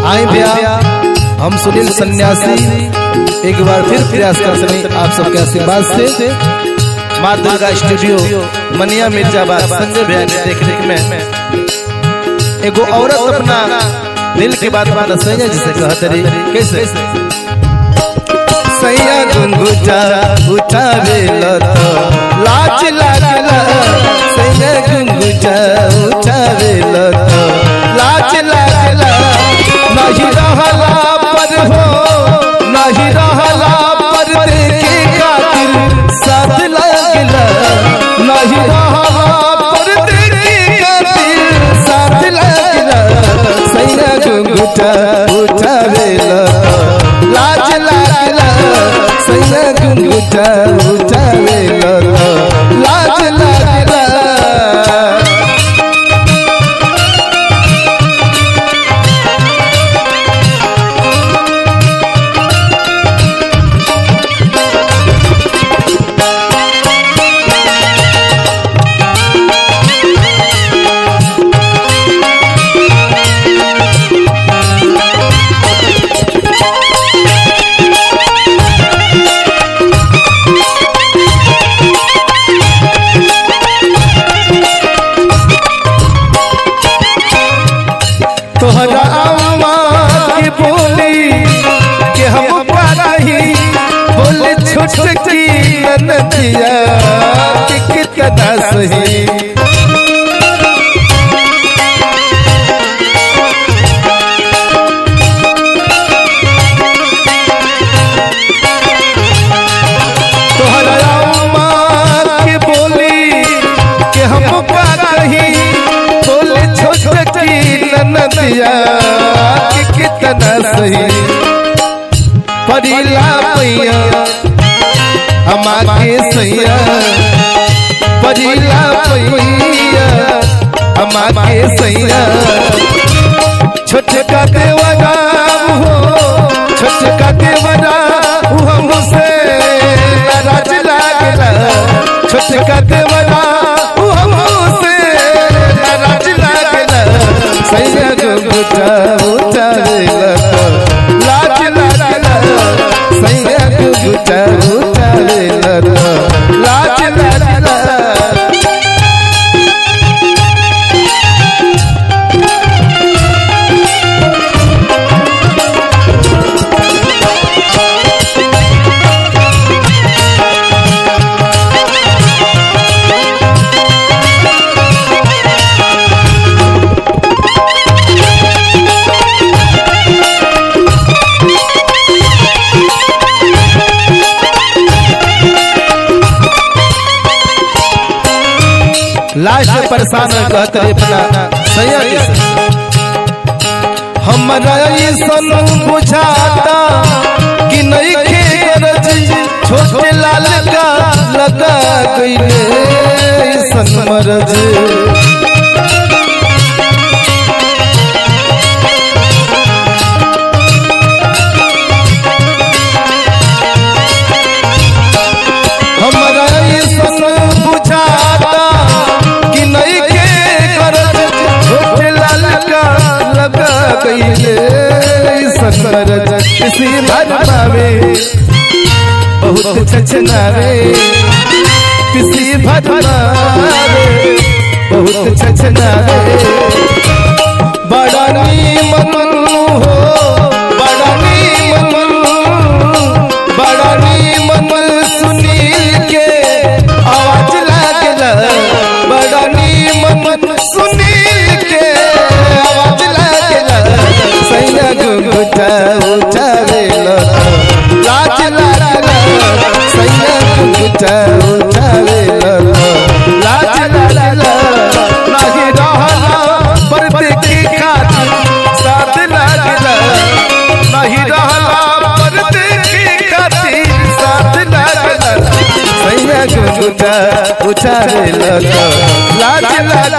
आए भैया हम सुनील सन्यासी एक बार फिर प्रयास करते हैं आप सबके आशीर्वाद से माँ दुर्गा स्टूडियो मनिया मिर्जाबाद संजय भैया के देखरेख में एगो औरत अपना दिल की बात माना सैया जिसे कहते रही कैसे सैया गुंगुचा उठावे लाज लागला सैया गुंगुचा उठावे लाज लागला नहीं रहला पर हो नहीं रहला पर देखे खातिर साथ लागला नहीं रहला पर देखे खातिर साथ लागला सैया गुंगुचा उठावे लाज लागला सैया गुंगुचा उठावे लाज लागला। तोहरा अम्मा की बोली कि हम पाही बोले छोटकी ननदिया कि कितना सही तोहरा अम्मा की बोली कि हम पाही बोले छोटकी नदिया कि कितना सही परिला पैया हमारे सैया परिला पैया हमारे सैया छोटका देवरा हो छोटका देवरा हमसे नाराज लागला छोटका देवरा हमसे नाराज लागला सैया गुंगुचा उठावेला लाज लागला सैया गुंगुचा उठावेला लाज लागला। लास्ट में परेशान कहते अपना सैया हमारा ये सन बुझाता कि नहीं खेरज छोटे लाल का लगा गईले सन मरज हमारा ये सन बुझाता किसी भरमावे बहुत छछनावे किसी भरमावे बहुत छछनावे बड़ा नीमन हो बड़ा नीमन बड़ा नीमन सुनील के आवाज लागला बड़ा नीमन सुनील के आवाज लागला सैया गुंगुचा उठावेला लाज लागला सैया गुंगुचा उठावेला लाज लागला नहीं रहला पर देखे खातिर साथ लागला नहीं रहला पर देखे खातिर साथ लागला सैया गुंगुचा उठावेला लाज लागला।